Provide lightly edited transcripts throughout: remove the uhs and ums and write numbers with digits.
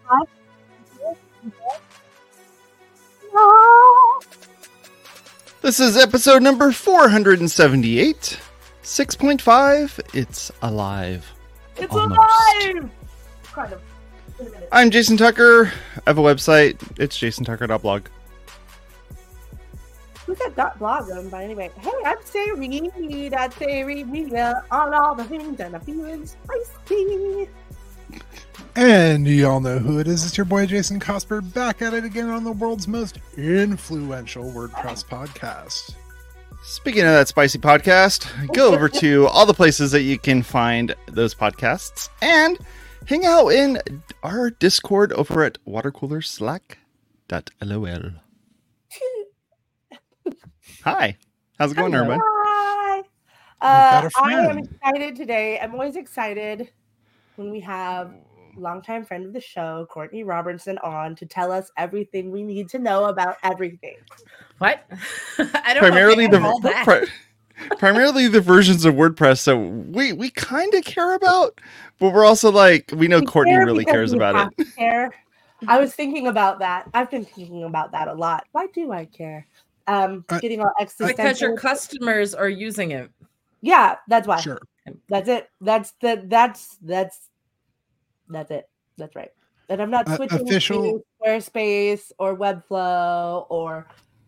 This is episode number 478. 6.5. It's alive. It's Almost. alive! Kind of. Wait a minute. I'm Jason Tucker. I have a website. It's jasontucker.blog. Who's that blog run by anyway? Hey, I'm Sari. That's Sari Media on all the things and I'm feeling spicy. And y'all know who it is. It's your boy Jason Cosper back at it again on the world's most influential WordPress podcast. Speaking of that spicy podcast, go over to all the places that you can find those podcasts and hang out in our Discord over at watercoolerslack.lol. Hi. How's it going, everybody? Hi. got a I am friend. excited today. I'm always excited when we have longtime friend of the show, Courtney Robertson, on to tell us everything we need to know about everything. What? I don't Primarily know if I got all that. primarily the versions of WordPress that we kind of care about, but we're also like, we know We Courtney care really because cares we about have it. to care. I was thinking about that. I've been thinking about that a lot. Why do I care? Getting all existential. Because your customers are using it. Yeah, that's why. Sure. That's it. That's it. That's right. And I'm not switching official- to Squarespace or Webflow or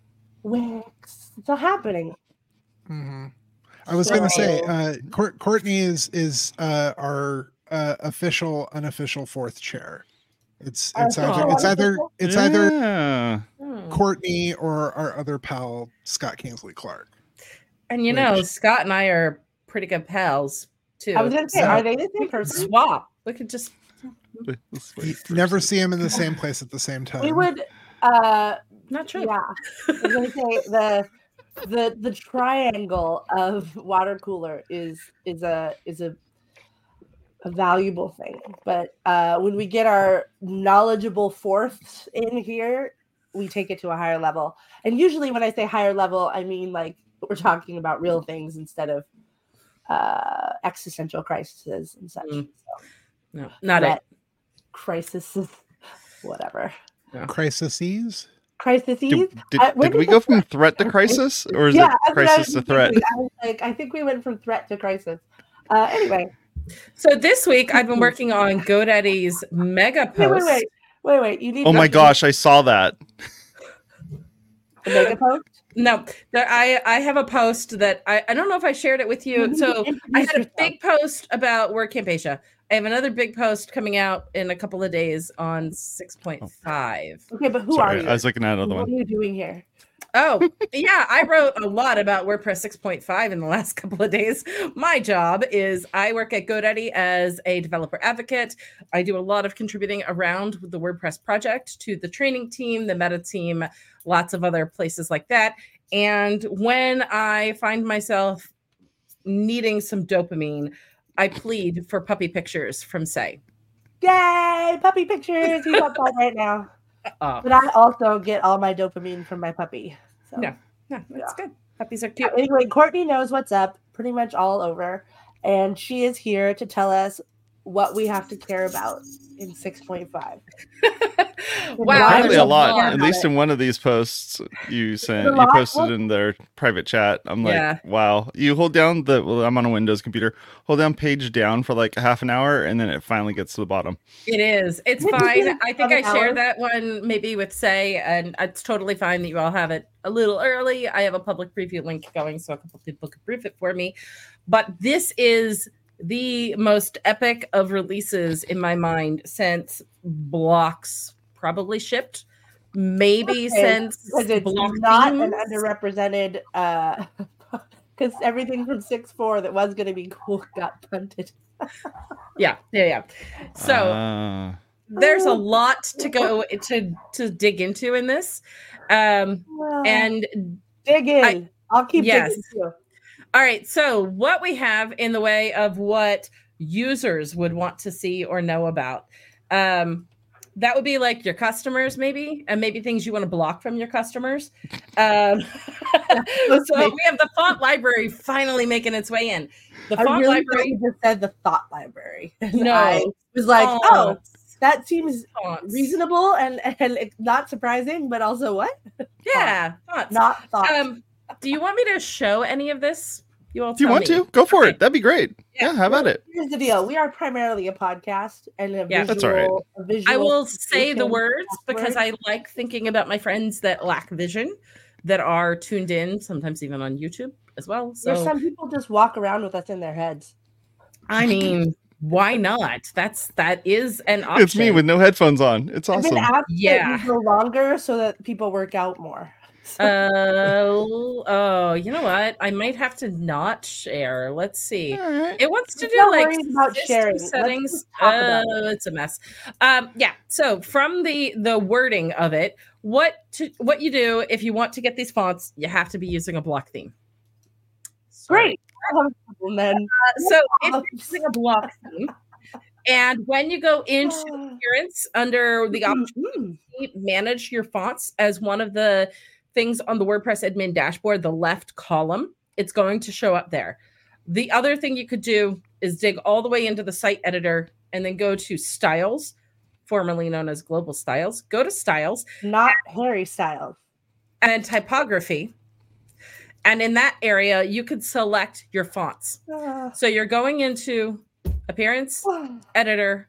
Wix. It's not happening. Mm-hmm. I was going to say, Courtney is our unofficial fourth chair. It's either Yeah. Courtney or our other pal Scott Kingsley Clark. And you know, Scott and I are pretty good pals too. I was going to say, So are they the we same could person? swap. We could just You never see him in the same place at the same time. We would. not true. Yeah, I was going to say the triangle of water cooler is a valuable thing. But when we get our knowledgeable fourths in here, we take it to a higher level. And usually when I say higher level, I mean like we're talking about real things instead of existential crises and such. So, No, not it. crisis, whatever. Crises? Crises. Did we go from threat to crisis, or is it crisis to threat? I think we went from threat to crisis. Anyway. So this week I've been working on GoDaddy's mega post. Wait. You need. Oh my gosh, I saw that. The mega post. No, I have a post that I don't know if I shared it with you. So I had a big post about WordCamp. I have another big post coming out in a couple of days on 6.5. Okay, but who Sorry, are you? I was looking at another What one. are you doing here? Oh, yeah, I wrote a lot about WordPress 6.5 in the last couple of days. My job is I work at GoDaddy as a developer advocate. I do a lot of contributing around the WordPress project to the training team, the meta team, lots of other places like that. And when I find myself needing some dopamine, I plead for puppy pictures from Say. Yay, puppy pictures! You got that right now. But I also get all my dopamine from my puppy. So. No, that's good. Puppies are cute. Anyway, Courtney knows what's up pretty much all over, and she is here to tell us what we have to care about in 6.5. Wow, Apparently there's a lot. about At least it. in one of these posts you sent, A you lot? posted What? in their private chat. I'm like, Yeah. wow. You hold down I'm on a Windows computer. Hold down page down for like a half an hour, and then it finally gets to the bottom. It is. It's Did you fine. get I think I an hour? shared that one maybe with Say, and it's totally fine that you all have it a little early. I have a public preview link going so a couple people can proof it for me. But this is the most epic of releases in my mind since Blocks probably shipped. Maybe since because it's Block not Themes. an underrepresented because everything from 6.4 that was going to be cool got punted. Yeah. So there's a lot to go to dig into in this. And dig in. I'll keep digging too. all right, so what we have in the way of what users would want to see or know about, that would be like your customers, maybe, and maybe things you want to block from your customers. So we have the font library finally making its way in. The I font really library thought you just said the thought library. No. I was like, oh, That seems Thoughts. reasonable and it's not surprising, but also what? Yeah, thoughts. Not thoughts. Do you want me to show any of this? You all Do you tell want me. to? Go for Okay. it. That'd be great. Yeah. Yeah, how about it? Here's the deal. We are primarily a podcast and a Yeah. visual. That's all right. A visual I will say the communication words because software. I like thinking about my friends that lack vision, that are tuned in, sometimes even on YouTube as well. There's So, some people just walk around with us in their heads. I mean, why not? That is an option. It's me with no headphones on. It's I've been awesome. asked Yeah. to go longer so that people work out more. Oh, you know what? I might have to not share. Let's see. All right. It wants to Let's do not like worry about system sharing. Let's settings. just talk about It's a mess. Yeah. So from the wording of it, what you do if you want to get these fonts, you have to be using a block theme. Sorry. Great. I'll have a problem then. So if you're using a block theme, and when you go into appearance under the option manage your fonts as one of the things on the WordPress admin dashboard, the left column, it's going to show up there. The other thing you could do is dig all the way into the site editor and then go to styles, formerly known as global styles. Go to styles. Not Harry Styles. And typography. And in that area, you could select your fonts. So you're going into appearance, editor,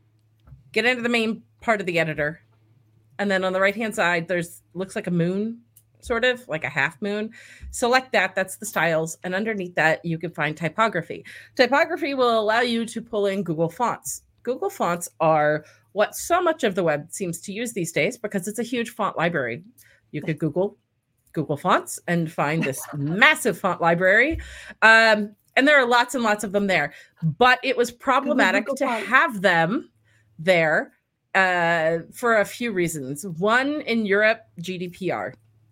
get into the main part of the editor. And then on the right-hand side, looks like a moon, sort of like a half moon. Select that. That's the styles. And underneath that, you can find typography. Typography will allow you to pull in Google Fonts. Google Fonts are what so much of the web seems to use these days because it's a huge font library. You could Google Fonts and find this massive font library. And there are lots and lots of them there. But it was problematic to have them there for a few reasons. One, in Europe, GDPR.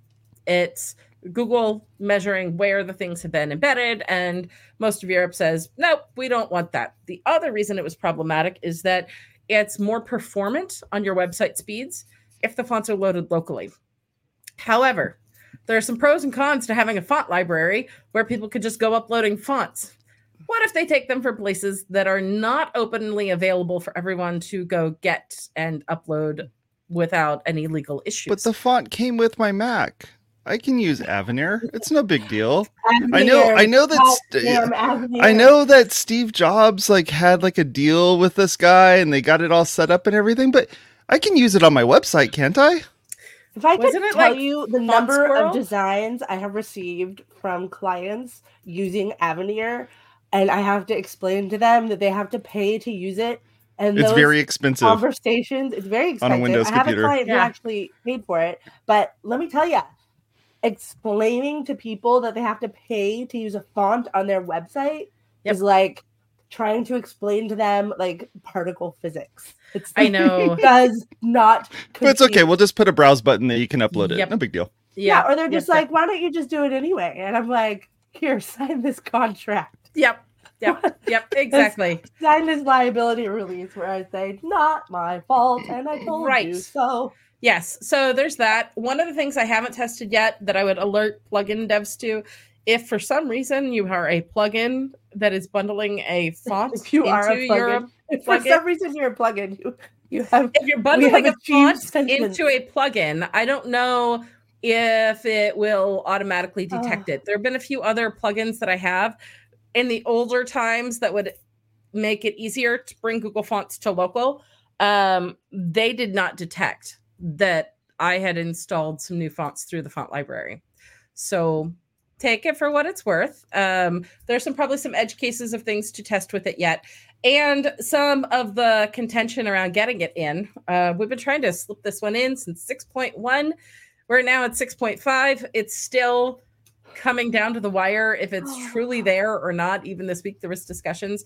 It's Google measuring where the things have been embedded, and most of Europe says, nope, we don't want that. The other reason it was problematic is that it's more performant on your website speeds if the fonts are loaded locally. However, there are some pros and cons to having a font library where people could just go uploading fonts. What if they take them for places that are not openly available for everyone to go get and upload without any legal issues? But the font came with my Mac. I can use Avenir. It's no big deal. Avenir, I know that goddamn Avenir. I know that Steve Jobs had a deal with this guy and they got it all set up and everything, but I can use it on my website, can't I? If I could Wasn't it tell like you the Font number Squirrel? of designs I have received from clients using Avenir, and I have to explain to them that they have to pay to use it, and It's those very expensive. conversations, it's very expensive. Windows I have computer. a client who Yeah. actually paid for it, but let me tell you, explaining to people that they have to pay to use a font on their website Yep. is like trying to explain to them like particle physics. I know. It does not. But it's okay. compute. We'll just put a browse button that you can upload it. Yep. No big deal. Yeah, or they're just Yep. like, why don't you just do it anyway? And I'm like, here, sign this contract. Yep, exactly. Sign this liability release where I say, not my fault, and I told Right. you so. Yes, so there's that. One of the things I haven't tested yet that I would alert plugin devs to, if for some reason you are a plugin that is bundling a font If you are a into your plugin, if for plugin- some reason you're a plugin, you have if you're bundling a achieved font sentence. into a plugin, I don't know if it will automatically detect it. There have been a few other plugins that I have in the older times that would make it easier to bring Google Fonts to local. They did not detect that I had installed some new fonts through the font library. So take it for what it's worth. There's probably some edge cases of things to test with it yet. And some of the contention around getting it in. We've been trying to slip this one in since 6.1. We're now at 6.5. It's still coming down to the wire if it's truly there or not. Even this week, there was discussions.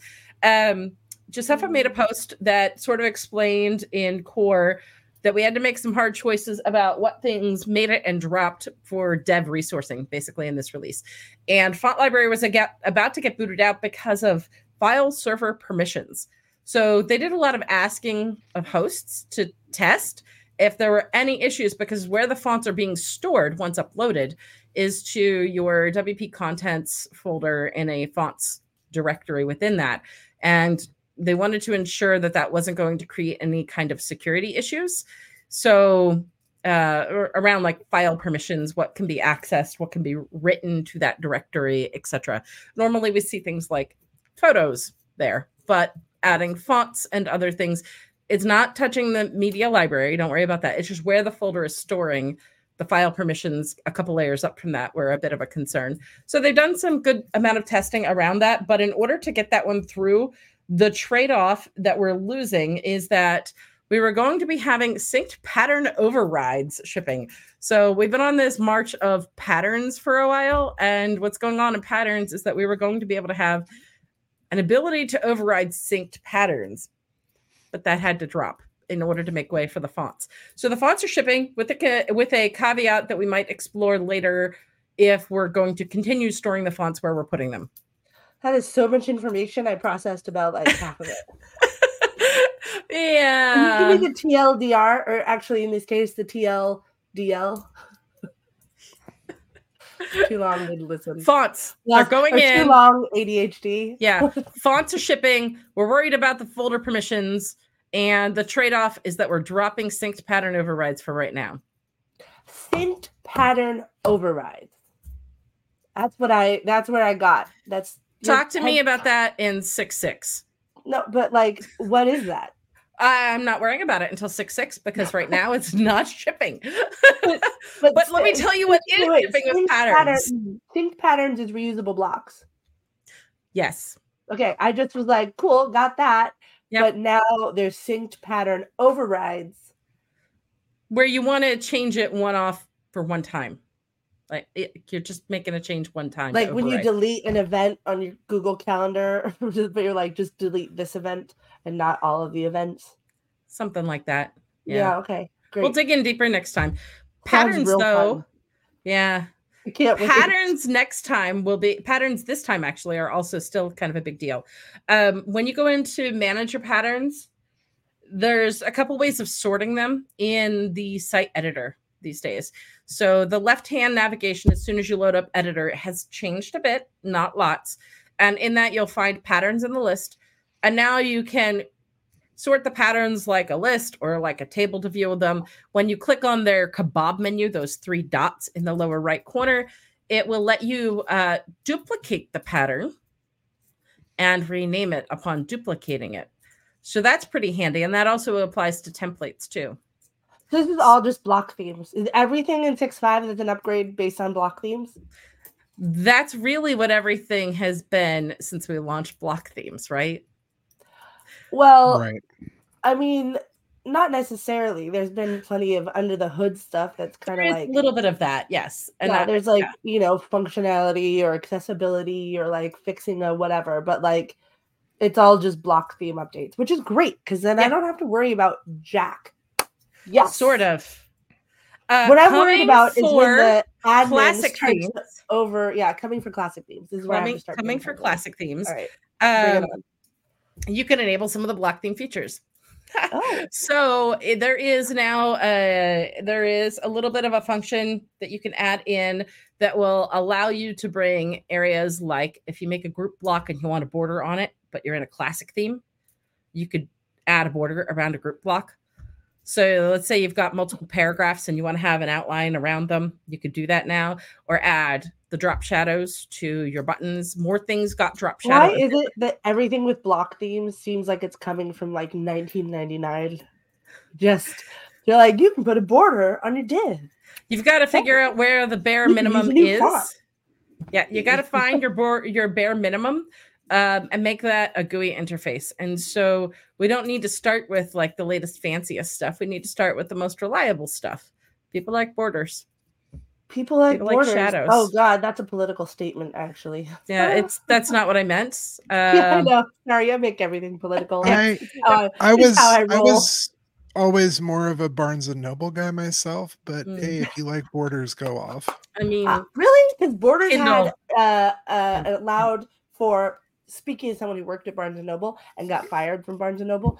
Josepha made a post that sort of explained in core that we had to make some hard choices about what things made it and dropped for dev resourcing, basically, in this release. And Font Library was about to get booted out because of file server permissions. So they did a lot of asking of hosts to test if there were any issues, because where the fonts are being stored once uploaded is to your WP contents folder in a fonts directory within that. And they wanted to ensure that that wasn't going to create any kind of security issues. So around like file permissions, what can be accessed, what can be written to that directory, etc. Normally we see things like photos there, but adding fonts and other things, it's not touching the media library. Don't worry about that. It's just where the folder is storing the file permissions. A couple layers up from that were a bit of a concern. So they've done some good amount of testing around that. But in order to get that one through, the trade-off that we're losing is that we were going to be having synced pattern overrides shipping. So we've been on this march of patterns for a while. And what's going on in patterns is that we were going to be able to have an ability to override synced patterns, but that had to drop in order to make way for the fonts. So the fonts are shipping with a caveat that we might explore later if we're going to continue storing the fonts where we're putting them. That is so much information. I processed about like half of it. Yeah. Can you give me the TLDR, or actually in this case, the TLDL? Too long to listen. Fonts are going in. Too long, ADHD. Yeah. Fonts are shipping. We're worried about the folder permissions. And the trade-off is that we're dropping synced pattern overrides for right now. Synced pattern overrides. That's where I got. Talk to me about that in 6.6. No, but like, what is that? I'm not worrying about it until 6.6 because right now it's not shipping. but let me tell you what is shipping with patterns. Synced patterns is reusable blocks. Yes. Okay, I just was like, cool, got that. Yep. But now there's synced pattern overrides. Where you want to change it one off for one time. Like you're just making a change one time. Like when you delete an event on your Google Calendar, but you're like, just delete this event and not all of the events. Something like that. Yeah, okay. Great. We'll dig in deeper next time. Patterns though. Fun. Yeah. I can't wait. Patterns next time will be patterns this time actually are also still kind of a big deal. When you go into manage your patterns, there's a couple ways of sorting them in the site editor these days. So the left-hand navigation, as soon as you load up editor, has changed a bit, not lots. And in that, you'll find patterns in the list. And now you can sort the patterns like a list or like a table to view them. When you click on their kebab menu, those 3 dots in the lower right corner, it will let you duplicate the pattern and rename it upon duplicating it. So that's pretty handy. And that also applies to templates too. This is all just block themes. Is everything in 6.5 is an upgrade based on block themes? That's really what everything has been since we launched block themes, right? Well, right. I mean, not necessarily. There's been plenty of under the hood stuff that's kind of like a little bit of that, yes. And yeah, there's like, functionality or accessibility or like fixing a whatever, but like it's all just block theme updates, which is great because then I don't have to worry about jack. Yes. Sort of. What I'm worried about is when the admin classic themes over. Yeah, coming for classic themes. This is where I'm coming for classic themes. All right. You can enable some of the block theme features. So there is now there is a little bit of a function that you can add in that will allow you to bring areas like if you make a group block and you want a border on it, but you're in a classic theme, you could add a border around a group block. So let's say you've got multiple paragraphs and you want to have an outline around them. You could do that now, or add the drop shadows to your buttons. More things got drop shadows. Why is it that everything with block themes seems like it's coming from like 1999? Just you're like, you can put a border on your div. You've got to figure out where the bare minimum is. Yeah, you got to find your bare minimum. And make that a GUI interface. And so we don't need to start with like the latest fanciest stuff. We need to start with the most reliable stuff. People like borders. People like borders. Shadows. Oh God, that's a political statement, actually. Yeah, that's not what I meant. Yeah, I know. Sorry, I make everything political. I was always more of a Barnes and Noble guy myself, but hey, if you like borders, go off. I mean, really? Because borders had allowed for. Speaking as someone who worked at Barnes & Noble and got fired from Barnes & Noble,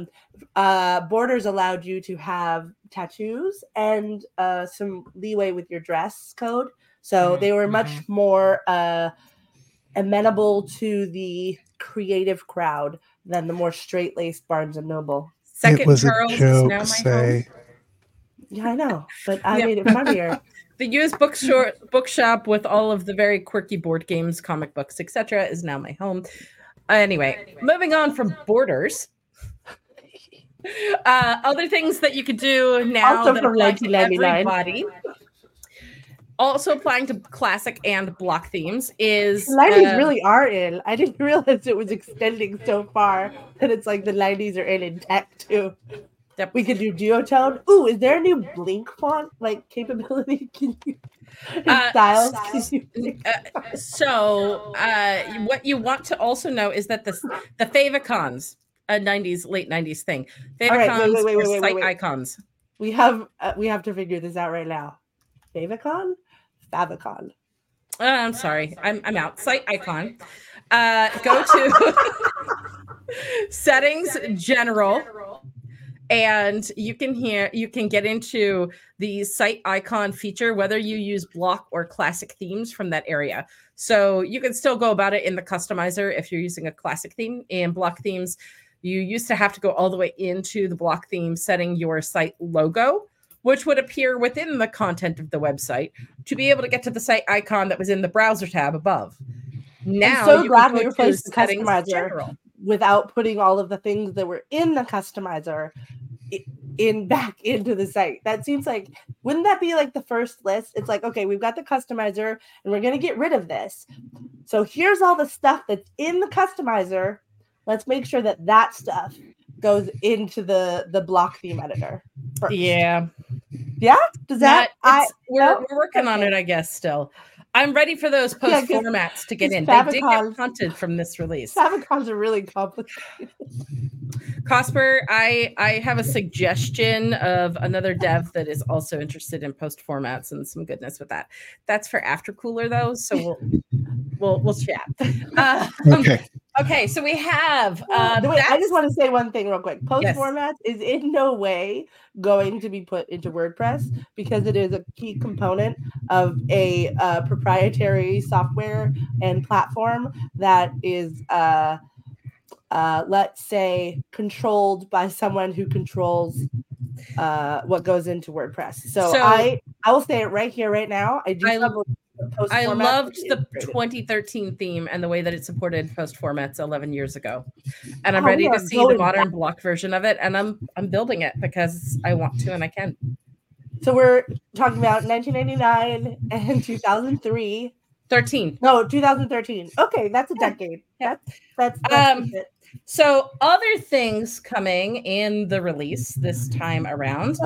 borders allowed you to have tattoos and some leeway with your dress code. So they were much more amenable to the creative crowd than the more straight-laced Barnes and Noble. Second it was Charles a is now joke, my home. say. Yeah, I know, but I Yeah. made it funnier. The used bookshop with all of the very quirky board games, comic books, etc., is now my home. Anyway, moving on from Borders. Other things that you could do now Also that from apply to 1999. everybody. Also applying to classic and block themes is The 90s really are in. I didn't realize it was extending so far that it's like the 90s are in tech too. Yep. We could do duotone. Ooh, is there a new Blink font like capability? Can you styles? What you want to also know is that the favicons, a 90s, late 90s thing. Favicons wait, are site wait. icons. We have to figure this out right now. Favicon? Favicon. I'm sorry. I'm out. Site icon. Go to settings, general, and you can get into the site icon feature, whether you use block or classic themes from that area. So you can still go about it in the customizer if you're using a classic theme. In block themes, you used to have to go all the way into the block theme, setting your site logo, which would appear within the content of the website, to be able to get to the site icon that was in the browser tab above. Now, I'm so you glad can we go replaced to the settings customizer general. without putting all of the things that were in the customizer back into the site. That seems like, wouldn't that be like the first list? It's like, okay, we've got the customizer and we're going to get rid of this. So here's all the stuff that's in the customizer. Let's make sure that stuff goes into the block theme editor first. Yeah. Does that? We're working on it, I guess. Still, I'm ready for those post formats to get in. They did get punted from this release. Favicons are really complicated. Cosper, I have a suggestion of another dev that is also interested in post formats and some goodness with that. That's for After Cooler though, so we'll chat. Okay, so we have. I just want to say one thing real quick. Post formats is in no way going to be put into WordPress because it is a key component of a proprietary software and platform that is, let's say, controlled by someone who controls what goes into WordPress. So I will say it right here, right now. I loved the 2013 theme and the way that it supported post formats 11 years ago, and I'm ready to see the modern block version of it. And I'm building it because I want to and I can. So we're talking about 1999 and 2003. 13. No, 2013. Okay, that's a decade. Yeah. That's so other things coming in the release this time around.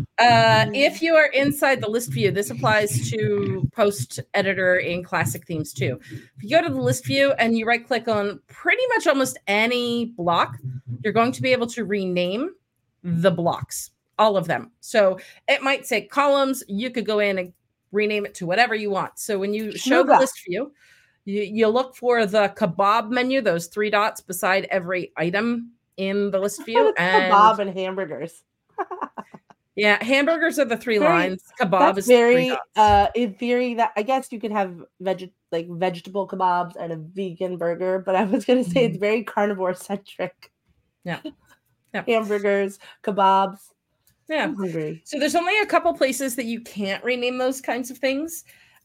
If you are inside the list view, this applies to post editor in classic themes too. If you go to the list view and you right click on pretty much almost any block, you're going to be able to rename the blocks, all of them. So it might say columns. You could go in and rename it to whatever you want. So when you show the list view, you look for the kebab menu, those 3 dots beside every item in the list view. And kebab and hamburgers. Yeah, hamburgers are the 3 lines. Kebab is very 3 dots. In theory, that I guess you could have vegetable kebabs and a vegan burger, but I was going to say it's very carnivore centric. Yeah. Hamburgers, kebabs. Yeah. I'm hungry. So there's only a couple places that you can't rename those kinds of things.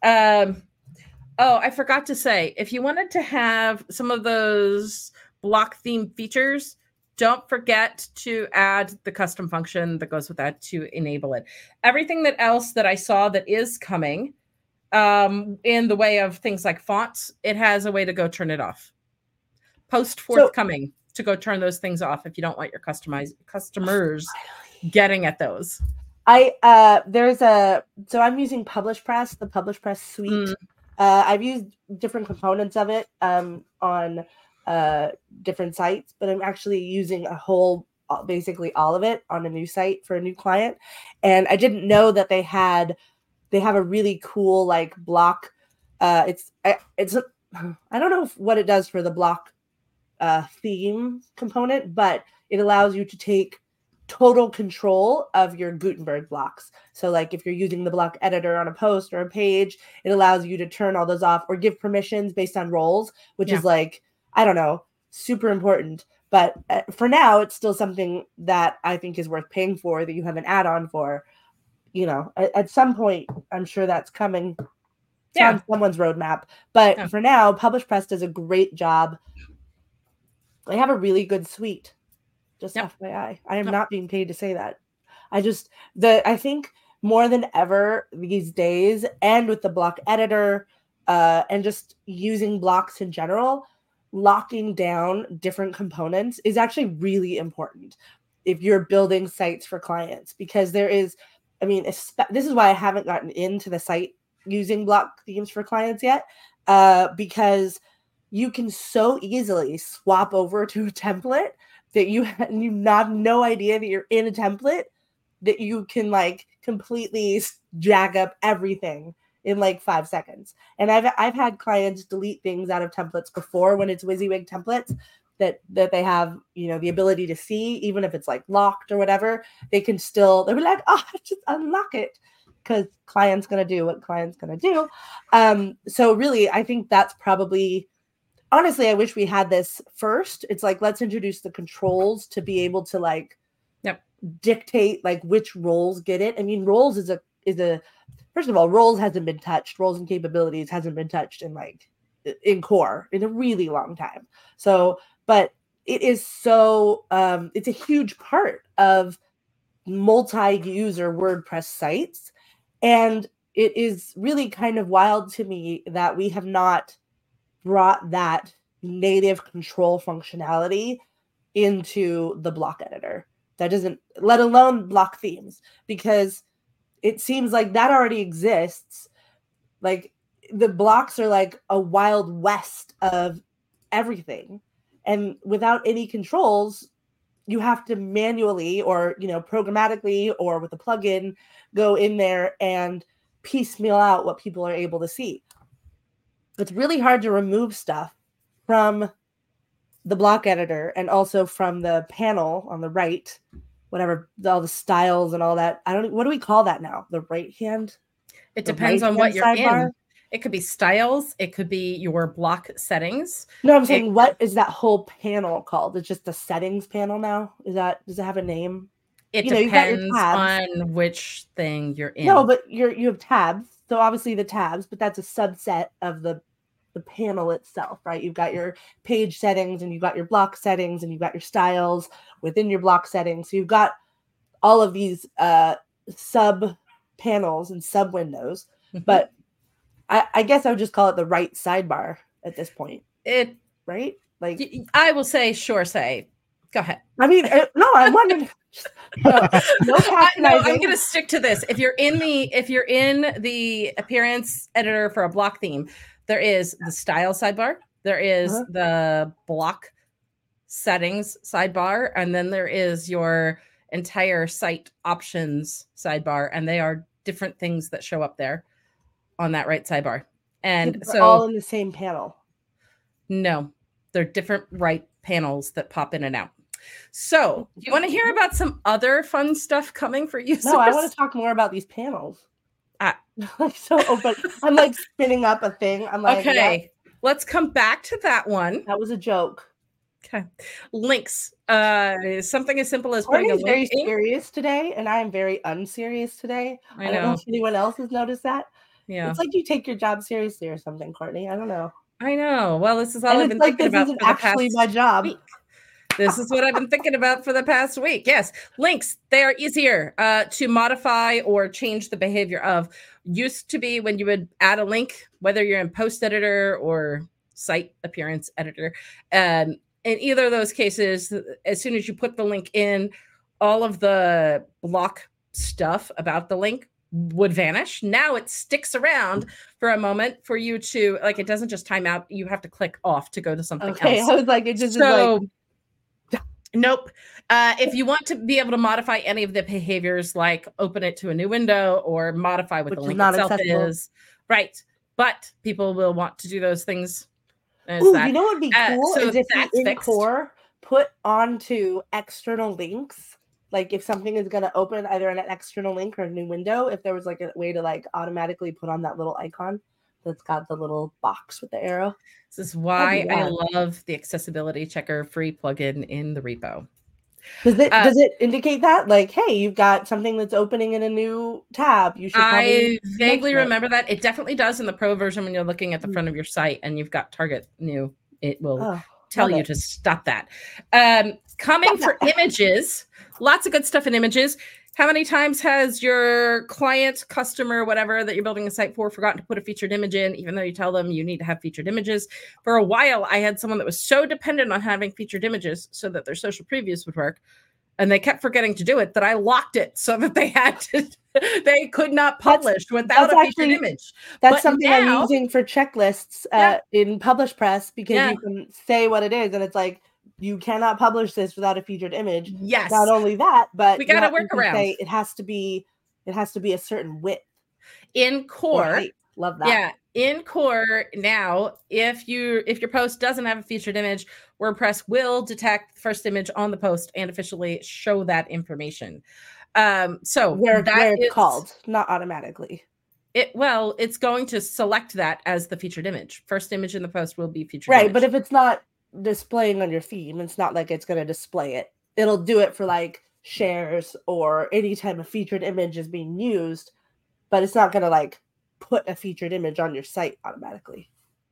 I forgot to say, if you wanted to have some of those block theme features, don't forget to add the custom function that goes with that to enable it. Everything that else that I saw that is coming in the way of things like fonts, it has a way to go turn it off. Post forthcoming to go turn those things off if you don't want your customers getting at those. I'm using PublishPress, the PublishPress suite. I've used different components of it on different sites, but I'm actually using basically all of it on a new site for a new client. And I didn't know that they have a really cool like block. I don't know what it does for the block theme component, but it allows you to take total control of your Gutenberg blocks. So like if you're using the block editor on a post or a page, it allows you to turn all those off or give permissions based on roles, which is like, I don't know, super important. But for now, it's still something that I think is worth paying for, that you have an add-on for. You know, at some point, I'm sure that's coming. It's on someone's roadmap. But for now, Publish Press does a great job. They have a really good suite. Just FYI. I am not being paid to say that. I think more than ever these days, and with the block editor, and just using blocks in general, locking down different components is actually really important if you're building sites for clients, because there is, I mean, this is why I haven't gotten into the site using block themes for clients yet, because you can so easily swap over to a template that you have no idea that you're in a template, that you can like completely jack up everything in like 5 seconds. And I've had clients delete things out of templates before when it's WYSIWYG templates that they have, you know, the ability to see, even if it's like locked or whatever, they'll be like, oh, just unlock it, because client's going to do what client's going to do. So really, I think that's probably, honestly, I wish we had this first. It's like, let's introduce the controls to be able to like dictate like which roles get it. I mean, roles is a first of all, roles hasn't been touched. Roles and capabilities hasn't been touched in core in a really long time. So, but it is so it's a huge part of multi-user WordPress sites, and it is really kind of wild to me that we have not brought that native control functionality into the block editor. That doesn't, let alone block themes, because it seems like that already exists. Like the blocks are like a wild west of everything. And without any controls, you have to manually or, you know, programmatically or with a plugin go in there and piecemeal out what people are able to see. It's really hard to remove stuff from the block editor and also from the panel on the right, whatever, all the styles and all that. What do we call that now? The right hand? It depends on what you're in. It could be styles. It could be your block settings. No, I'm saying, what is that whole panel called? It's just the settings panel now? Does it have a name? It depends on which thing you're in. No, but you have tabs. So obviously the tabs, but that's a subset of the panel itself, right? You've got your page settings, and you've got your block settings, and you've got your styles within your block settings. So you've got all of these sub panels and sub windows, but I guess I would just call it the right sidebar at this point. Right? Like, I will say, say. Go ahead. I mean, no, I wanted no patronizing. I'm going to stick to this. If you're in the appearance editor for a block theme, there is the style sidebar, there is the block settings sidebar, and then there is your entire site options sidebar, and they are different things that show up there on that right sidebar. And so all in the same panel. No, they're different right panels that pop in and out. So, do you want to hear about some other fun stuff coming for users? No, I want to talk more about these panels. So open. I'm like spinning up a thing. I'm like, okay, let's come back to that one. That was a joke. Okay, links. Something as simple as putting a link. Very serious today, and I am very unserious today. I don't know if anyone else has noticed that. Yeah, it's like you take your job seriously or something, Courtney. I don't know. I know. Well, this is all I've been thinking about for the past actually my job. Week. This is what I've been thinking about for the past week. Yes, links. They are easier to modify or change the behavior of. Used to be when you would add a link, whether you're in post editor or site appearance editor. In either of those cases, as soon as you put the link in, all of the block stuff about the link would vanish. Now it sticks around for a moment for you to, like, it doesn't just time out. You have to click off to go to something else. I was like, it just is like... Nope. If you want to be able to modify any of the behaviors, like open it to a new window or modify what the link itself is, right? But people will want to do those things. Ooh, you know what would be cool is if you in core put onto external links. Like if something is going to open either an external link or a new window, if there was like a way to like automatically put on that little icon, that's got the little box with the arrow. This is why I rad. love the accessibility checker free plugin in the repo. Does it indicate that, like, hey, you've got something that's opening in a new tab? You should. I vaguely remember that. It definitely does in the pro version when you're looking at the front of your site and you've got target new. It will tell you to stop that. Coming for images, lots of good stuff in images. How many times has your client, customer, whatever that you're building a site for forgotten to put a featured image in, even though you tell them you need to have featured images? For a while, I had someone that was so dependent on having featured images so that their social previews would work, and they kept forgetting to do it, that I locked it so that they could not publish without a featured image. That's something I'm using for checklists in PublishPress, because you can say what it is, and it's like, you cannot publish this without a featured image. Yes. Not only that, but we got to work around. It has to be a certain width. In core, love that. Yeah, in core now, if your post doesn't have a featured image, WordPress will detect the first image on the post and officially show that information. So where it's called, not automatically. It's going to select that as the featured image. First image in the post will be featured. Right, image. but if it's not displaying on your theme, it's not like it's going to display it. It'll do it for like shares or any time a featured image is being used, but it's not going to like put a featured image on your site automatically.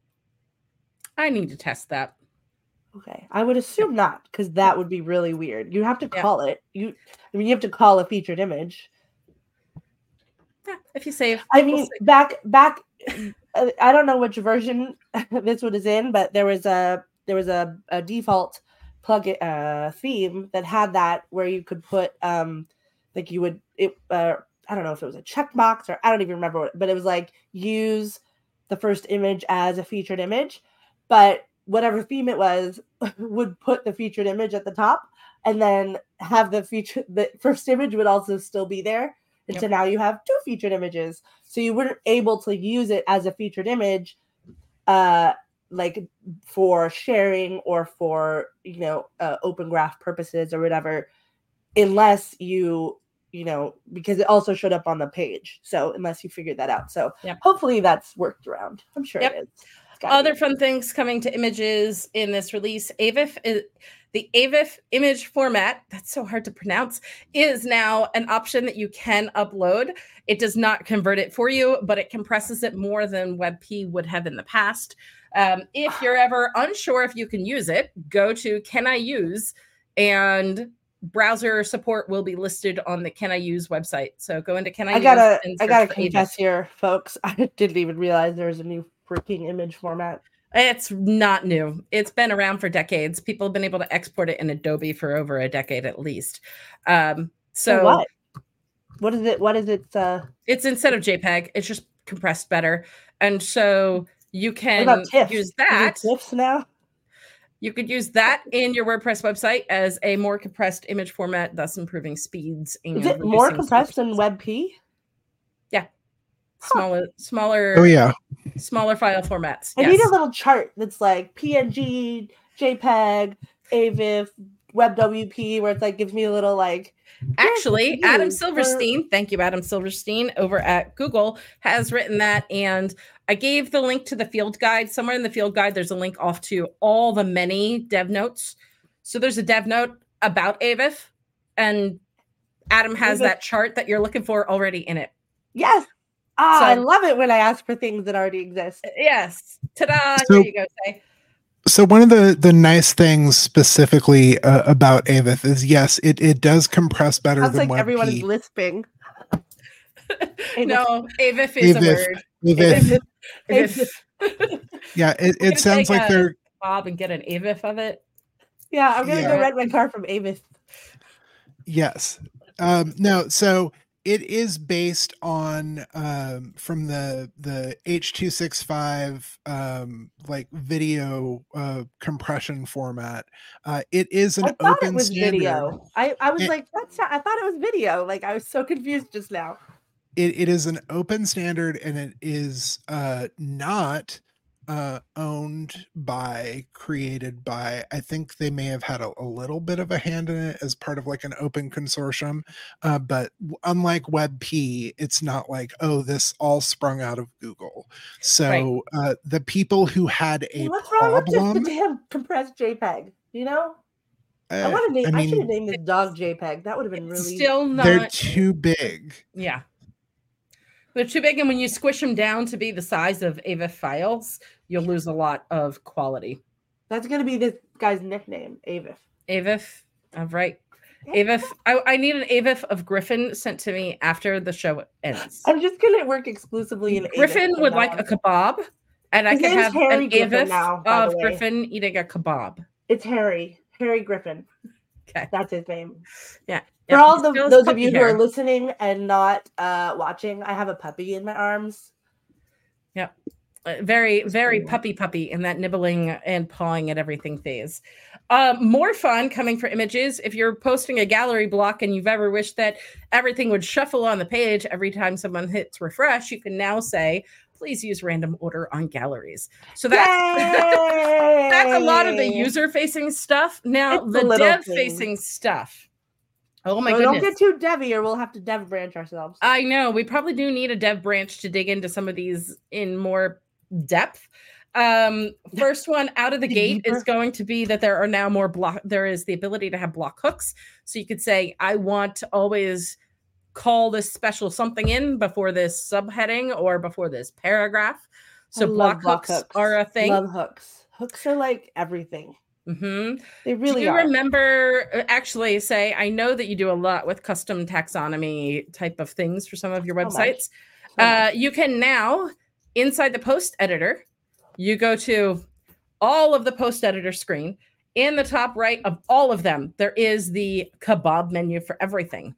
I need to test that. Okay, I would assume not, because that would be really weird. You have to call it. You have to call a featured image. Yeah, if you save. I mean, back. I don't know which version this one is in, but there was a default plugin theme that had that, where you could put I don't know if it was a checkbox or I don't even remember but it was like, use the first image as a featured image, but whatever theme it was would put the featured image at the top, and then have the first image would also still be there. And so now you have two featured images, so you weren't able to use it as a featured image like for sharing or for open graph purposes or whatever, unless because it also showed up on the page. So unless you figured that out. So hopefully that's worked around. I'm sure it is. Other fun things coming to images in this release. The AVIF image format, that's so hard to pronounce, is now an option that you can upload. It does not convert it for you, but it compresses it more than WebP would have in the past. If you're ever unsure if you can use it, go to Can I Use, and browser support will be listed on the Can I Use website. So go into Can I Use. I gotta confess here, folks. I didn't even realize there was a new freaking image format. It's not new. It's been around for decades. People have been able to export it in Adobe for over a decade at least. So what is it? What is it? It's instead of JPEG, it's just compressed better. And so you can use that. TIFFs now? You could use that in your WordPress website as a more compressed image format, thus improving speeds. And is it more compressed than WebP? Yeah. Smaller. Oh yeah. Smaller file formats. I need a little chart that's like PNG, JPEG, AVIF, WebWP, where it's like gives me a little like. Actually, Adam Silverstein, thank you, Adam Silverstein, over at Google, has written that, and I gave the link to the field guide. Somewhere in the field guide, there's a link off to all the many dev notes. So there's a dev note about AVIF, and Adam has that chart that you're looking for already in it. Yes. I love it when I ask for things that already exist. Yes. Ta-da. There you go, Say. So one of the nice things specifically about AVIF is, yes, it does compress better than WebP. Everyone is lisping. No, AVIF is a word. AVIF. Yeah, it sounds like they're Bob and get an AVIF of it. Yeah, I'm gonna go rent my car from AVIF. Yes. No, so it is based on from the H.265 like video compression format. It is an open standard. Video. I was like, I thought it was video. Like I was so confused just now. It is an open standard, and it is not owned by, created by, I think they may have had a little bit of a hand in it as part of like an open consortium. But unlike WebP, it's not like, oh, this all sprung out of Google. So the people who had a What's wrong with just problem, the damn compressed JPEG? You know, I want to name. I should have named this dog JPEG. That would have been really. Still not. they're too big. Yeah. They're too big, and when you squish them down to be the size of AVIF files, you'll lose a lot of quality. That's going to be this guy's nickname, AVIF. AVIF, right. AVIF. I need an AVIF of Griffin sent to me after the show ends. I'm just going to work exclusively in Griffin AVIF would like a kebab, and I His can name's have Harry an Griffin AVIF now, by the of way. Griffin eating a kebab. It's Harry Griffin. Okay. That's his name. Yeah. For Yep, all he still has those of puppy you who hair. are listening and not watching, I have a puppy in my arms. Yep. Very, very puppy in that nibbling and pawing at everything phase. More fun coming for images. If you're posting a gallery block and you've ever wished that everything would shuffle on the page every time someone hits refresh, you can now say, please use random order on galleries. So that's a lot of the user-facing stuff. Now, It's the the little dev-facing stuff. Oh my Don't goodness. get too devy or we'll have to dev branch ourselves. I know. We probably do need a dev branch to dig into some of these in more depth. First one out of the gate is going to be that there are now more there is the ability to have block hooks. So you could say, I want to always call this special something in before this subheading or before this paragraph. So block hooks are a thing. Love hooks. Hooks are like everything. Mm-hmm. They really do you are. remember actually say, I know that you do a lot with custom taxonomy type of things for some of your websites. You can now, inside the post editor, you go to all of the post editor screen. In the top right of all of them, there is the kebab menu for everything.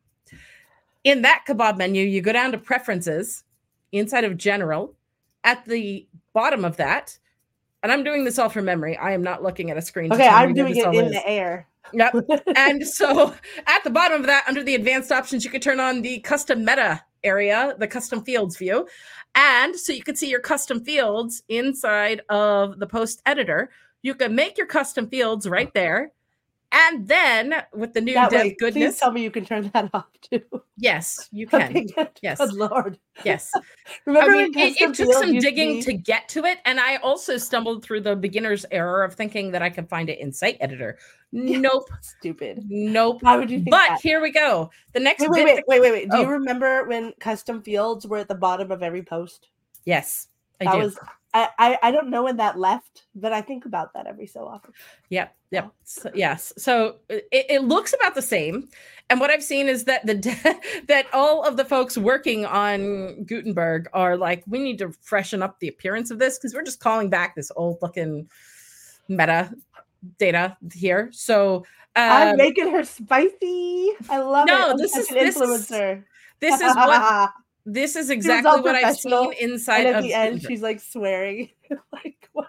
In that kebab menu, you go down to preferences inside of general. At the bottom of that, and I'm doing this all from memory. I am not looking at a screen. Okay, I'm doing it in the air. Yep. And so at the bottom of that, under the advanced options, you can turn on the custom meta area, the custom fields view. And so you can see your custom fields inside of the post editor. You can make your custom fields right there. And then with the new dev goodness. Please tell me you can turn that off too. Yes, you can. Okay, yes. Good Lord. Yes. Remember I mean, it took some digging to get to it. And I also stumbled through the beginner's error of thinking that I could find it in site editor. Nope. Stupid. Nope. Why would you think But that? here we go. The next wait. Do you remember when custom fields were at the bottom of every post? Yes, I do. I don't know when that left, but I think about that every so often. Yep. So, yes. So it looks about the same. And what I've seen is that that all of the folks working on Gutenberg are like, we need to freshen up the appearance of this because we're just calling back this old looking meta data here. So I'm making her spicy. I love it. This is an influencer. This is what. This is exactly what I've seen inside and of the end. Gutenberg. She's like swearing. Like what?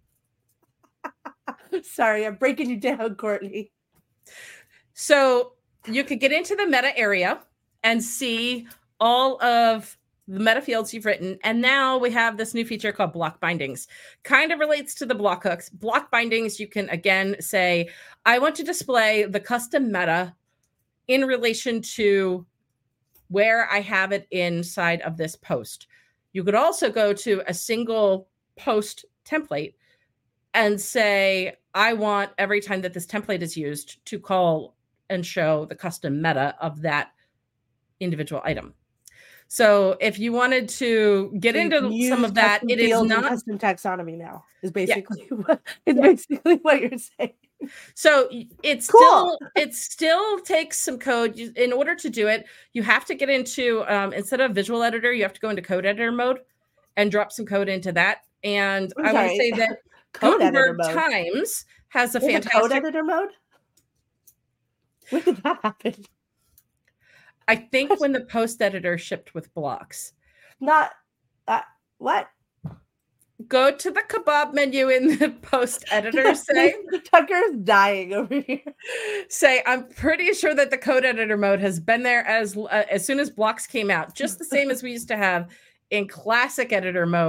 Sorry, I'm breaking you down, Courtney. So you could get into the meta area and see all of the meta fields you've written. And now we have this new feature called block bindings. Kind of relates to the block hooks. Block bindings, you can again say, I want to display the custom meta in relation to where I have it inside of this post. You could also go to a single post template and say, I want every time that this template is used to call and show the custom meta of that individual item. So if you wanted to get into some of that, it is not custom taxonomy now is basically basically what you're saying. So it's cool. It still takes some code. In order to do it, you have to get into instead of visual editor, you have to go into code editor mode and drop some code into that. And I want to say that Gutenberg Times has a fantastic code editor mode. When did that happen? I think when the post editor shipped with blocks. Not what? Go to the kebab menu in the post editor. Say Tucker's dying over here. Say I'm pretty sure that the code editor mode has been there as soon as blocks came out, just the same as we used to have in classic editor mode.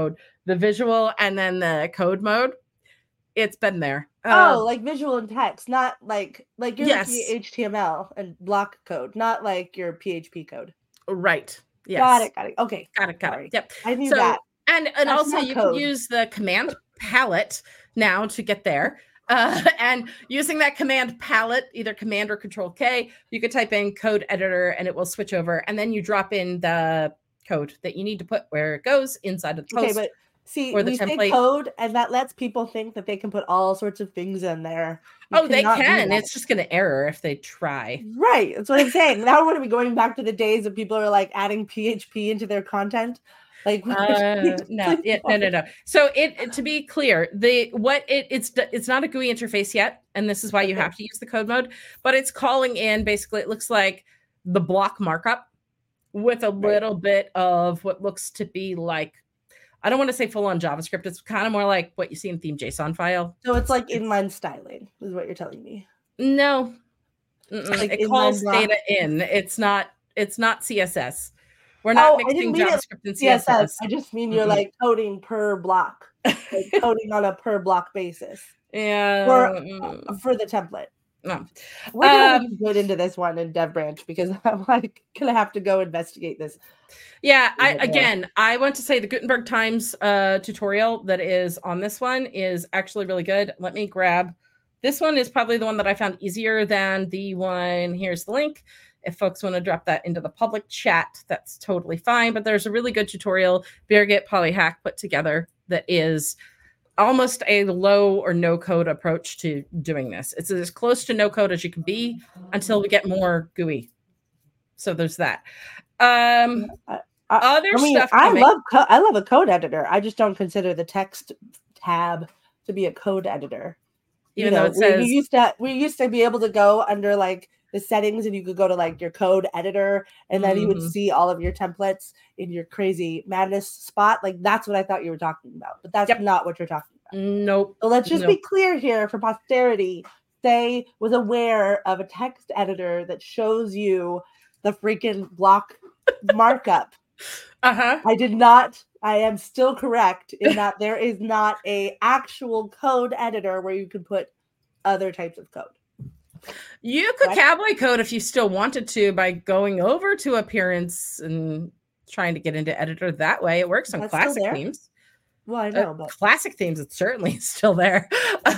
the visual and then the code mode, it's been there. Like visual and text, not like you're Yes. looking at HTML and block code, not like your PHP code. Right. Yes. Got it. Okay. Got it. Sorry. Yep. I knew So, that. And That's also not you code. can use the command palette now to get there. And using that command palette, either command or control K, you could type in code editor and it will switch over. And then you drop in the code that you need to put where it goes inside of the post. Okay, but see, or the we say template. code, and that lets people think that they can put all sorts of things in there. You Oh, they cannot do can. that. It's just going to error if they try. Right. That's what I'm saying. Now we're going to be going back to the days of people are like adding PHP into their content. Like No. So it to be clear, it's not a GUI interface yet, and this is why you have to use the code mode. But it's calling in basically. It looks like the block markup with a little bit of what looks to be like, I don't want to say full on JavaScript. It's kind of more like what you see in theme JSON file. So it's like inline styling, is what you're telling me. No, like it calls data in. It's not CSS. We're not mixing JavaScript and CSS. I just mean you're like coding per block, like coding on a per block basis. Yeah. For the template. No. We're gonna get into this one in Dev Branch because I'm like gonna have to go investigate this. Yeah, I want to say the Gutenberg Times tutorial that is on this one is actually really good. Let me grab. This one is probably the one that I found easier than the one. Here's the link. If folks want to drop that into the public chat, that's totally fine. But there's a really good tutorial Birgit Polyhack put together that is almost a low or no code approach to doing this. It's as close to no code as you can be until we get more GUI. So there's that. Other stuff. I love a code editor. I just don't consider the text tab to be a code editor. Even though it says we used to be able to go under like the settings and you could go to like your code editor and then you would see all of your templates in your crazy madness spot. Like that's what I thought you were talking about, but that's not what you're talking about. Nope. So let's just be clear here for posterity. Say was aware of a text editor that shows you the freaking block markup. I did not. I am still correct in that there is not a actual code editor where you could put other types of code. You could cowboy code if you still wanted to by going over to Appearance and trying to get into editor that way. It works on classic themes. Well, I know, but classic themes, it's certainly still there.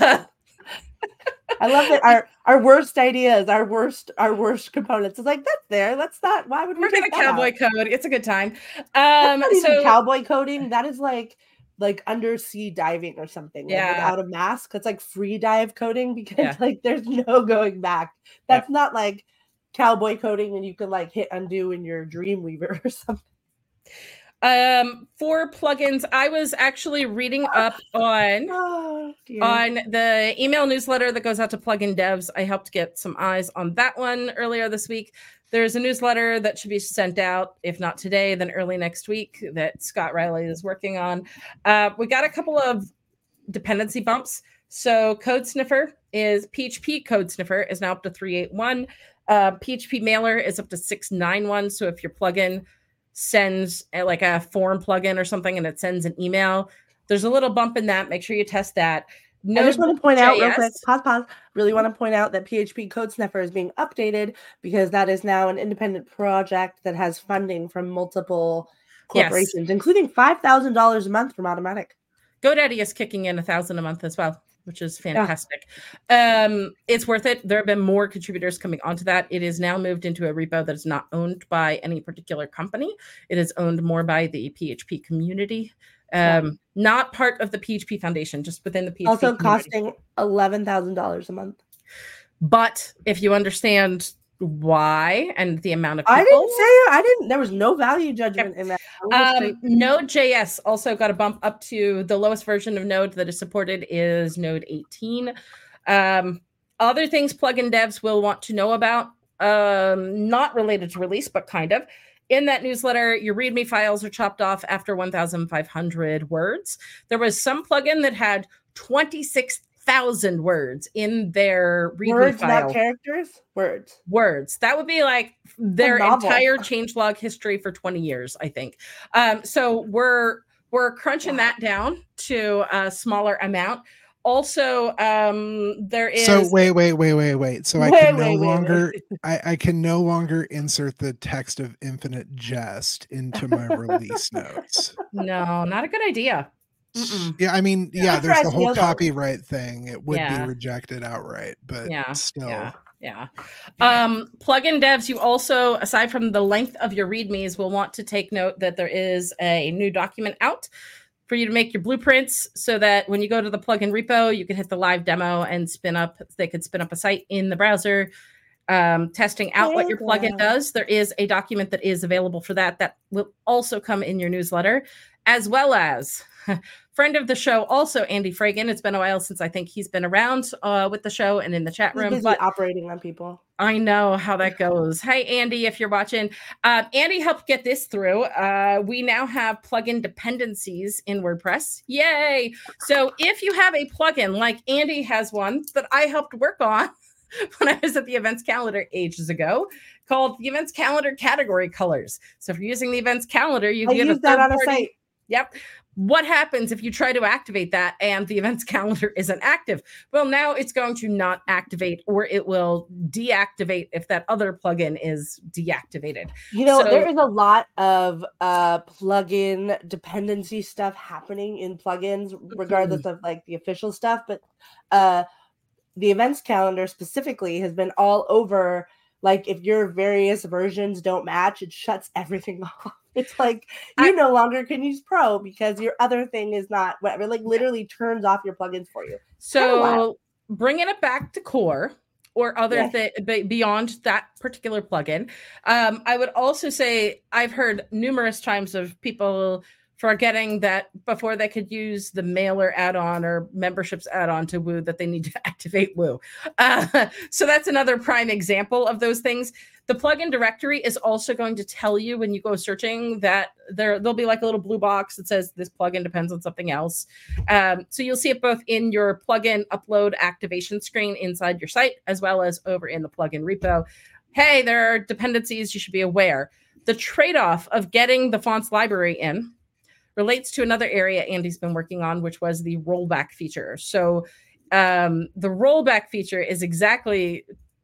I love that our worst ideas, our worst components. It's like that's there. Let's not. Why would we? We're gonna cowboy code. It's a good time. That's not even cowboy coding. That is like undersea diving or something. Like without a mask. It's like free dive coding because like there's no going back. That's not like cowboy coding and you can like hit undo in your Dreamweaver or something. For plugins, I was actually reading up on the email newsletter that goes out to plugin devs. I helped get some eyes on that one earlier this week. There's a newsletter that should be sent out, if not today, then early next week, that Scott Riley is working on. We got a couple of dependency bumps. So PHP Code Sniffer is now up to 3.8.1. PHP Mailer is up to 6.9.1. So if your plugin sends like a form plugin or something and it sends an email, there's a little bump in that. Make sure you test that. I just want to point out real quick, pause. Really want to point out that PHP Code Sniffer is being updated because that is now an independent project that has funding from multiple corporations, including $5,000 a month from Automatic. GoDaddy is kicking in $1,000 a month as well, which is fantastic. It's worth it. There have been more contributors coming onto that. It is now moved into a repo that is not owned by any particular company. It is owned more by the PHP community. Not part of the PHP Foundation, just within the PHP also community. Costing $11,000 a month. But if you understand why and the amount of people, there was no value judgment in that. Node.js also got a bump up to the lowest version of Node that is supported is Node 18. Other things plugin devs will want to know about, not related to release, but kind of. In that newsletter, your README files are chopped off after 1,500 words. There was some plugin that had 26,000 words in their README file. Not characters? Words. That would be like their entire changelog history for 20 years, I think. So we're we're crunching that down to a smaller amount. Also, there is. So wait. So I can no longer, I can no longer insert the text of Infinite Jest into my release notes. No, not a good idea. Yeah, I mean, yeah, there's the whole copyright thing. It would be rejected outright, but still. Yeah. Plugin devs, you also, aside from the length of your readmes, will want to take note that there is a new document out for you to make your blueprints so that when you go to the plugin repo, you can hit the live demo and they could spin up a site in the browser, testing out what your plugin does. There is a document that is available for that will also come in your newsletter, as well as friend of the show, also Andy Fragan. It's been a while since I think he's been around with the show and in the chat room. He's busy operating on people. I know how that goes. Hey, Andy, if you're watching. Andy helped get this through. We now have plugin dependencies in WordPress. Yay! So if you have a plugin, like Andy has one that I helped work on when I was at the events calendar ages ago, called the events calendar category colors. So if you're using the events calendar, you can get a third party. Site. Yep. What happens if you try to activate that and the events calendar isn't active? Well, now it's going to not activate, or it will deactivate if that other plugin is deactivated. You know, there is a lot of plugin dependency stuff happening in plugins, regardless of like the official stuff. But the events calendar specifically has been all over. Like if your various versions don't match, it shuts everything off. It's like you no longer can use Pro because your other thing is not whatever. Like literally turns off your plugins for you. So bringing it back to core or other beyond that particular plugin, I would also say I've heard numerous times of people forgetting that before they could use the mailer add-on or memberships add-on to Woo, that they need to activate Woo. So that's another prime example of those things. The plugin directory is also going to tell you when you go searching that there'll be like a little blue box that says this plugin depends on something else. So you'll see it both in your plugin upload activation screen inside your site, as well as over in the plugin repo. Hey, there are dependencies you should be aware. The trade-off of getting the fonts library in relates to another area Andy's been working on, which was the rollback feature. So the rollback feature is exactly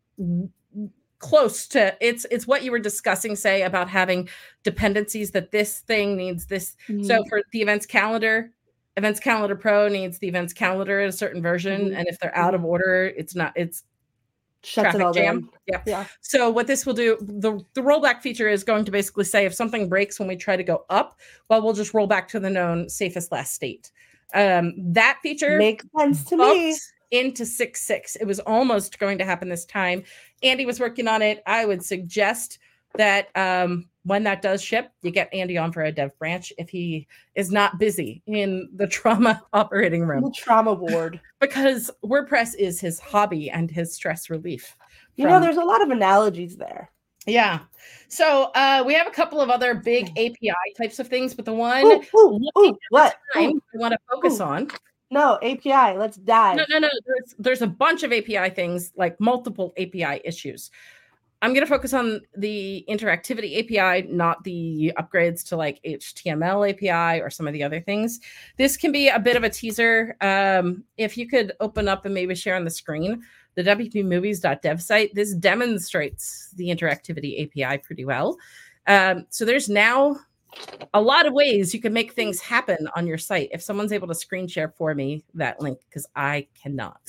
close to it's what you were discussing, say, about having dependencies that this thing needs this. So for the events calendar Pro needs the events calendar at a certain version, and if they're out of order, it's shuts traffic jam. Yeah. So what this will do, the rollback feature is going to basically say if something breaks when we try to go up, well, we'll just roll back to the known safest last state. That feature makes sense to me. Into 6.6. It was almost going to happen this time. Andy was working on it. I would suggest that when that does ship, you get Andy on for a dev branch if he is not busy in the trauma operating room. The trauma ward. Because WordPress is his hobby and his stress relief. You know, there's a lot of analogies there. Yeah. So we have a couple of other big API types of things, but the one I want to focus on. No, API. Let's dive. No. There's a bunch of API things, like multiple API issues. I'm going to focus on the interactivity API, not the upgrades to like HTML API or some of the other things. This can be a bit of a teaser. If you could open up and maybe share on the screen the wpmovies.dev site, this demonstrates the interactivity API pretty well. So there's now a lot of ways you can make things happen on your site. If someone's able to screen share for me that link, because I cannot.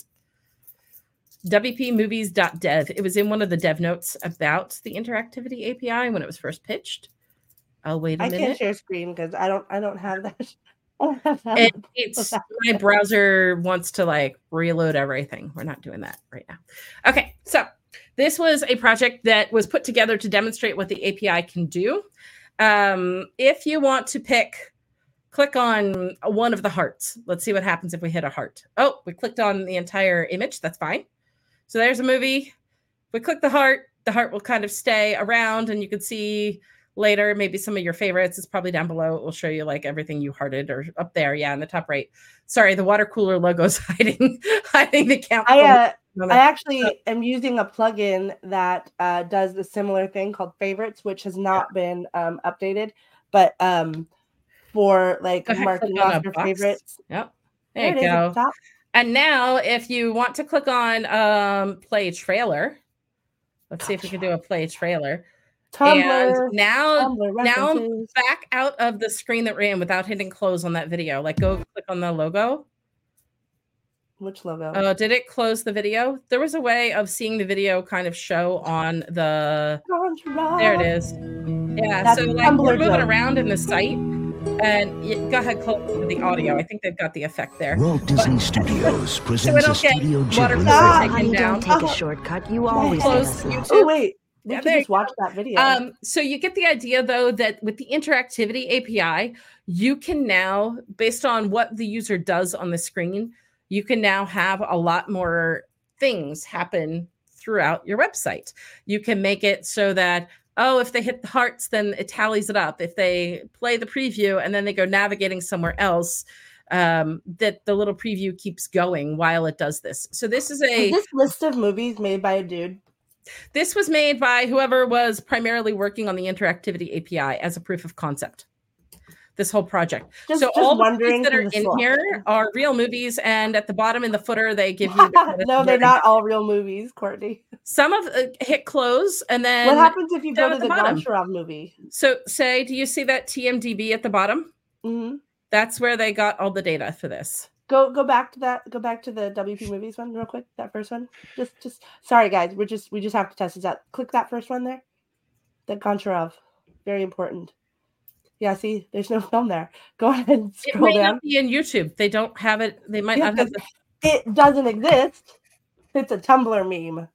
wpmovies.dev. It was in one of the dev notes about the interactivity API when it was first pitched. I'll wait a minute. I can't share screen because I don't have that. It's my browser wants to like reload everything. We're not doing that right now. Okay, so this was a project that was put together to demonstrate what the API can do. If you want to click on one of the hearts. Let's see what happens if we hit a heart. Oh, we clicked on the entire image. That's fine. So there's a movie. If we click the heart will kind of stay around, and you can see later maybe some of your favorites. It's probably down below. It will show you like everything you hearted, or up there. Yeah, in the top right. Sorry, the water cooler logo's hiding the count. I actually am using a plugin that does a similar thing called Favorites, which has not been updated. But for like Go ahead, marking click on off a your box. favorites. Yep. There There it you is at the go. top. And now if you want to click on play trailer, let's see if we can do a play trailer. Tumblr. And now Tumblr references. back out of the screen that we're in without hitting close on that video. Like go click on the logo. Which logo? Oh, did it close the video? There was a way of seeing the video kind of show on the. There it is. Yeah, That's so like Tumblr we're moving joke. around in the site, and go ahead, close the audio. I think they've got the effect there. Walt Disney Studios presents we a don't get Studio water Ghibli Ah, film. taken Honey, down. don't take a shortcut. You always let Close us know. YouTube. Oh wait, we Yeah, can there just watch that video. So you get the idea, though, that with the interactivity API, you can now, based on what the user does on the screen, you can now have a lot more things happen throughout your website. You can make it so that, oh, if they hit the hearts, then it tallies it up. If they play the preview and then they go navigating somewhere else, that the little preview keeps going while it does this. So this is this list of movies made by a dude. This was made by whoever was primarily working on the interactivity API as a proof of concept. This whole project. So all the movies that are in here are real movies, and at the bottom in the footer they give you. No, they're not all real movies, Courtney. Some of hit close, and then what happens if you go to the bottom? Goncharov movie? So say, do you see that TMDB at the bottom? Mm-hmm. That's where they got all the data for this. Go back to that. Go back to the WP Movies one real quick. That first one. Just sorry guys. We just have to test this out. Click that first one there. The Goncharov. Very important. Yeah, see, there's no film there. Go ahead and scroll down. It may not be in YouTube. They don't have it. They might not have it doesn't exist. It's a Tumblr meme.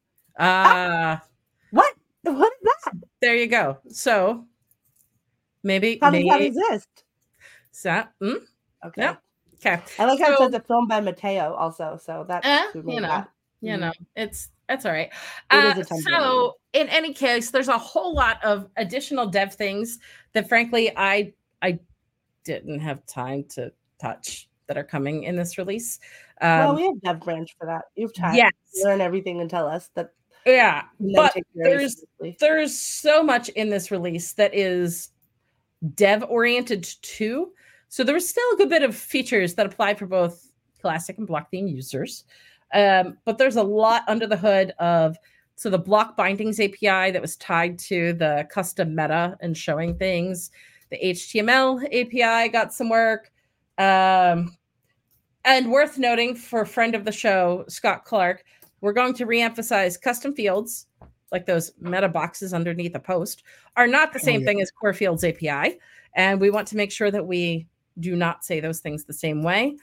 What? What is that? There you go. So maybe how does that exist? So, okay. Yep. Okay. I like how it says a film by Mateo also. So that's you know, it's all right. So in any case, there's a whole lot of additional dev things that frankly I didn't have time to touch that are coming in this release. Well, we have dev branch for that. You have time to learn everything and tell us that. Yeah, but there's so much in this release that is dev oriented too. So there was still a good bit of features that apply for both classic and block theme users. But there's a lot under the hood of the block bindings API that was tied to the custom meta and showing things. The HTML API got some work. And worth noting for a friend of the show, Scott Clark, we're going to reemphasize custom fields, like those meta boxes underneath a post, are not the same thing as Core Fields API. And we want to make sure that we do not say those things the same way.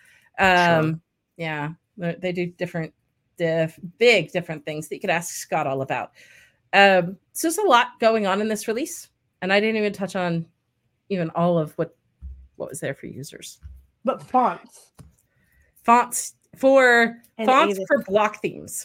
Yeah, they do different things that you could ask Scott all about. So there's a lot going on in this release, and I didn't even touch on even all of what was there for users. But fonts for block themes.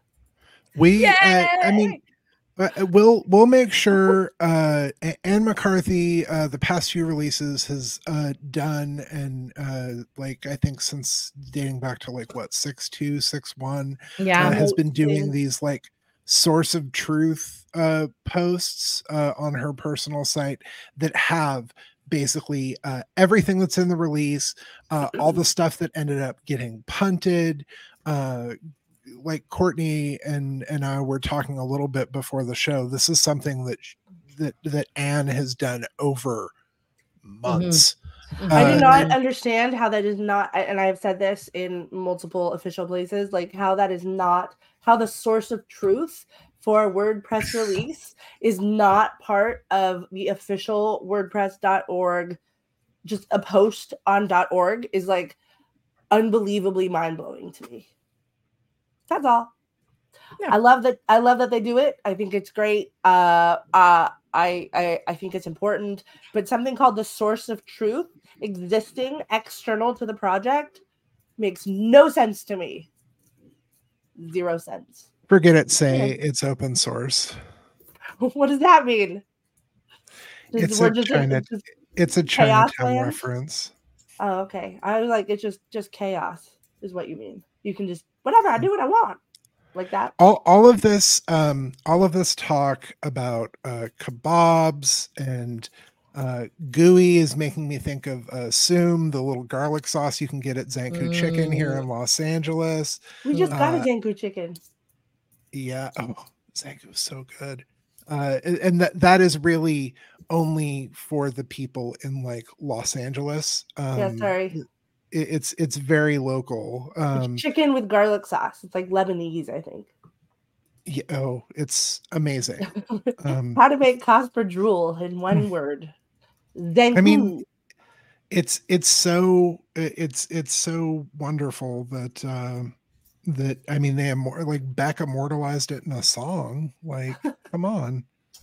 We'll make sure Anne McCarthy the past few releases has done, and I think since dating back to 6.2 6.1 has been doing these source of truth posts on her personal site that have basically everything that's in the release, all the stuff that ended up getting punted. Like Courtney and I were talking a little bit before the show, this is something that Anne has done over months. Mm-hmm. I do not understand how that is not, and I've said this in multiple official places, how that is not, how the source of truth for a WordPress release is not part of the official WordPress.org. Just a post on .org is unbelievably mind-blowing to me. That's all. Yeah. I love that they do it. I think it's great. I think it's important. But something called the source of truth existing external to the project makes no sense to me. 0 cents. Forget it. Say it's open source. What does that mean? It's a Chinatown reference. Oh, okay. I was like, it's just chaos is what you mean. You can just whatever, I do what I want. Like that. All of this talk about kebabs and Gooey is making me think of Soom, the little garlic sauce you can get at Zanku Chicken here in Los Angeles. We just got a Zanku chicken. Yeah. Oh, Zanku is so good. And that is really only for the people in like Los Angeles. Sorry. It's very local. It's chicken with garlic sauce. It's like Lebanese, I think. Yeah, it's amazing. How to make Casper drool in one word. Zanku. I mean, it's so wonderful that that I mean they Beck immortalized it in a song. Like, come on.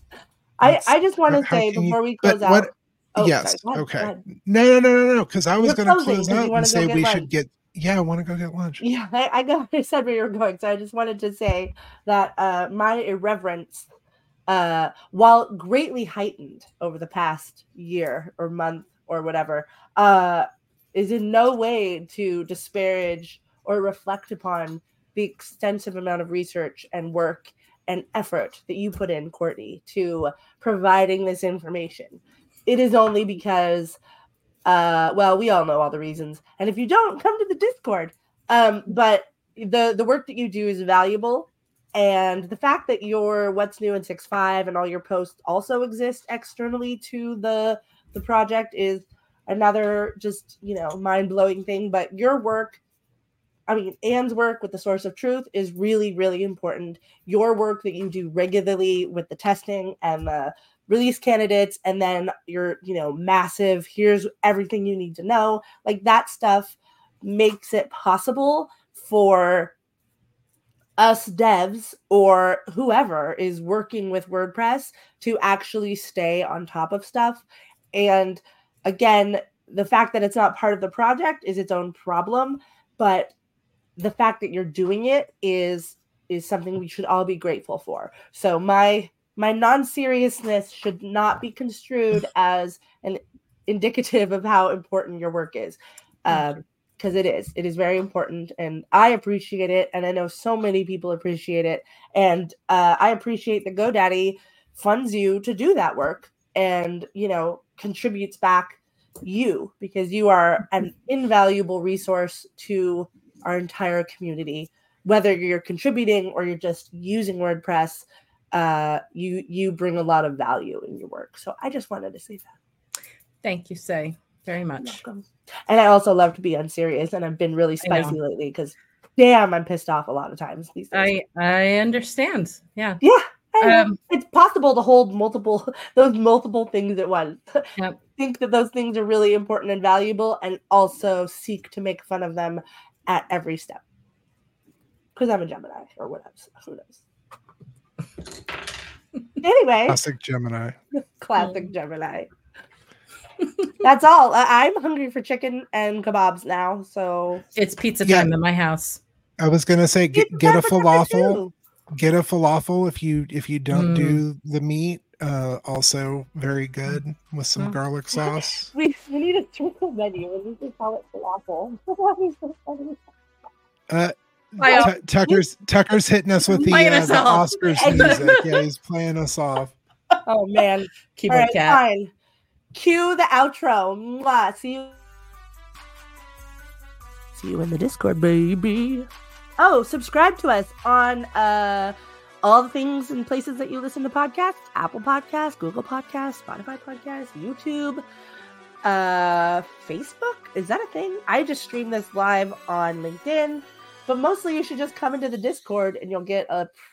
I just want to say before we close out. Yes. Sorry, okay. No. Because I was going to close out and say we should get. Yeah, I want to go get lunch. Yeah, I said where you were going, so I just wanted to say that my irreverence, while greatly heightened over the past year or month or whatever, is in no way to disparage or reflect upon the extensive amount of research and work and effort that you put in, Courtney, to providing this information. It is only because, well, we all know all the reasons. And if you don't, come to the Discord. But the work that you do is valuable. And the fact that your What's New in 6.5 and all your posts also exist externally to the project is another just, mind-blowing thing. But your work, Anne's work with the Source of Truth is really, really important. Your work that you do regularly with the testing and the release candidates, and then your, massive, here's everything you need to know. Like, that stuff makes it possible for us devs or whoever is working with WordPress to actually stay on top of stuff. And again, the fact that it's not part of the project is its own problem, but the fact that you're doing it is something we should all be grateful for. So my non-seriousness should not be construed as an indicative of how important your work is. Because it is very important, and I appreciate it, and I know so many people appreciate it, and I appreciate that GoDaddy funds you to do that work and, contributes back you, because you are an invaluable resource to our entire community. Whether you're contributing or you're just using WordPress, you bring a lot of value in your work. So I just wanted to say that. Thank you, Say, very much. And I also love to be unserious, and I've been really spicy lately because, damn, I'm pissed off a lot of times these days. I understand. Yeah. Yeah. It's possible to hold those multiple things at once. Yep. Think that those things are really important and valuable, and also seek to make fun of them at every step. Because I'm a Gemini or whatever. Who knows? Anyway. Classic Gemini. Classic Gemini. That's all. I'm hungry for chicken and kebabs now. So it's pizza time in my house. I was gonna say get a falafel. Get a falafel if you don't do the meat. Also very good with some garlic sauce. We need a triple menu and we can call it falafel. Tucker's hitting us with the Oscars music. Yeah, he's playing us off. Oh man, keyboard cat. Fine. Cue the outro. Mwah. See you in the Discord, baby. Oh, subscribe to us on all the things and places that you listen to podcasts: Apple Podcasts, Google Podcasts, Spotify Podcasts, YouTube, Facebook. Is that a thing? I just stream this live on LinkedIn, but mostly you should just come into the Discord and you'll get a